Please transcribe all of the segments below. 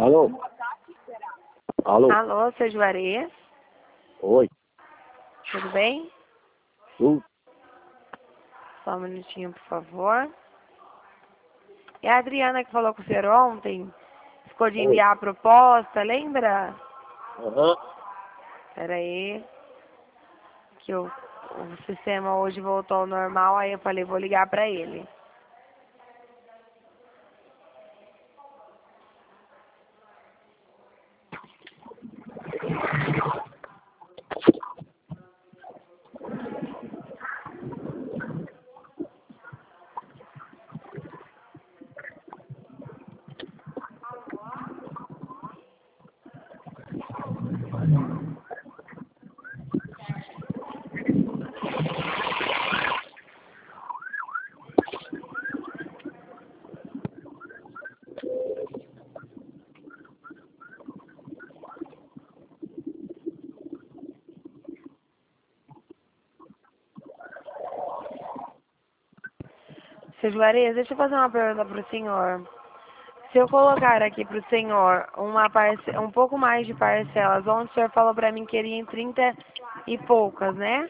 Alô? Alô? Alô, seu Juarez? Oi. Tudo bem? Tudo? Só um minutinho, por favor. É a Adriana que falou com o senhor ontem. Ficou de Oi. enviar a proposta, lembra? Aham. Pera aí. Que o sistema hoje voltou ao normal, aí eu falei, vou ligar pra ele. Seu Juarez, deixa eu fazer uma pergunta pro senhor. Se eu colocar aqui pro senhor um pouco mais de parcelas, onde o senhor falou pra mim que iria em 30 e poucas, né?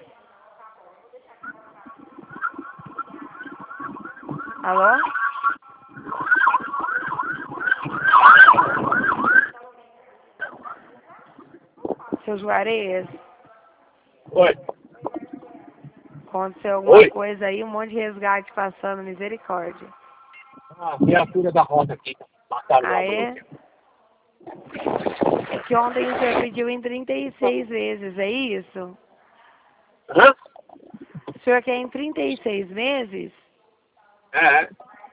Alô? Seu Juarez, Oi. aconteceu alguma Oi. coisa aí, um monte de resgate passando, misericórdia. Ah, viatura da roda aqui. Mataram Ah, uma é? bruxa. É que ontem o senhor pediu em 36 vezes, é isso? Hã? O senhor quer em 36 meses? É.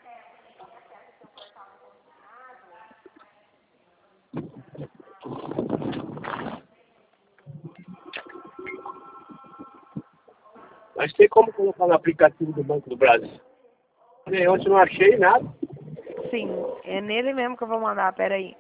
Mas tem como colocar no aplicativo do Banco do Brasil? Ontem não achei nada. Sim, é nele mesmo que eu vou mandar, peraí.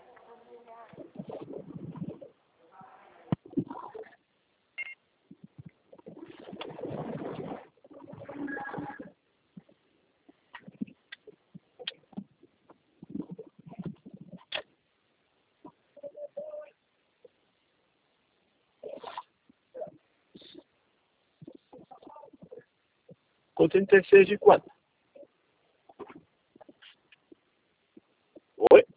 Com 36 de quanto? Oi?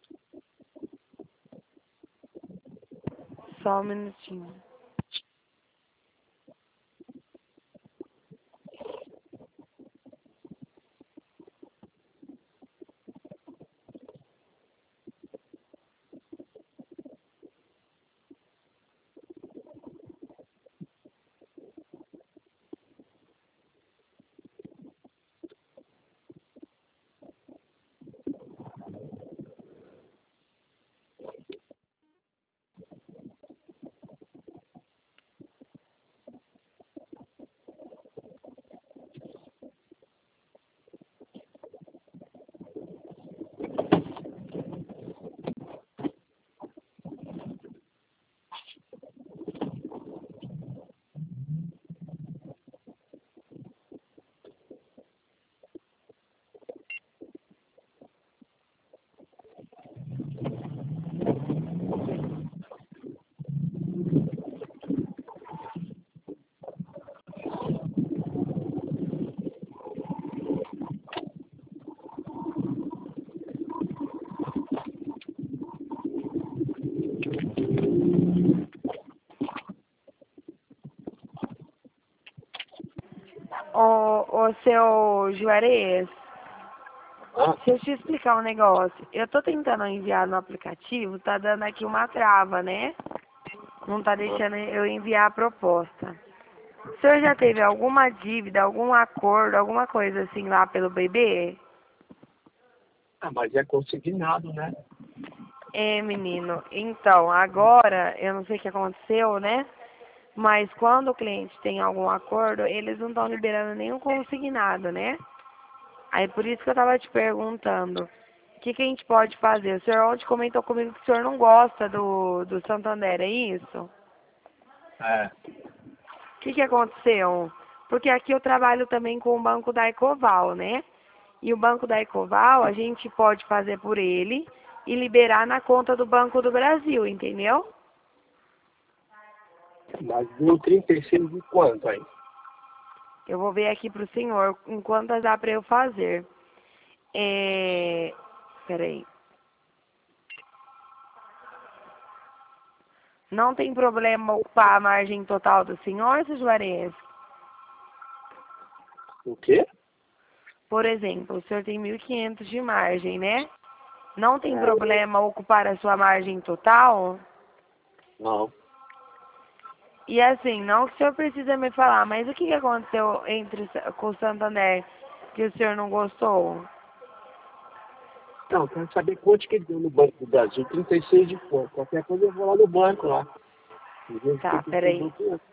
Só um minutinho. Ô, seu Juarez, Hã? deixa eu te explicar um negócio. Eu tô tentando enviar no aplicativo, tá dando aqui uma trava, né? Não tá deixando eu enviar a proposta. O senhor já teve alguma dívida, algum acordo, alguma coisa assim lá pelo bebê? Ah, mas é consignado, né? É, menino. Então, agora, eu não sei o que aconteceu, né? Mas quando o cliente tem algum acordo, eles não estão liberando nenhum consignado, né? Aí por isso que eu tava te perguntando, o que que a gente pode fazer? O senhor ontem comentou comigo que o senhor não gosta do Santander, é isso? É. O que que aconteceu? Porque aqui eu trabalho também com o banco da Ecoval, né? E o banco da Ecoval a gente pode fazer por ele, e liberar na conta do Banco do Brasil, entendeu? Mas deu 36 de quanto aí? Eu vou ver aqui pro senhor em quantas dá para eu fazer. Peraí. Não tem problema ocupar a margem total do senhor, seu Juarez? O quê? Por exemplo, o senhor tem 1.500 de margem, né? Não tem problema ocupar a sua margem total? Não. E assim, não que o senhor precisa me falar, mas o que aconteceu com o Santander que o senhor não gostou? Não, quero saber quanto que ele deu no Banco do Brasil. 36 de quanto? Qualquer coisa eu vou lá no banco lá. Tá, peraí.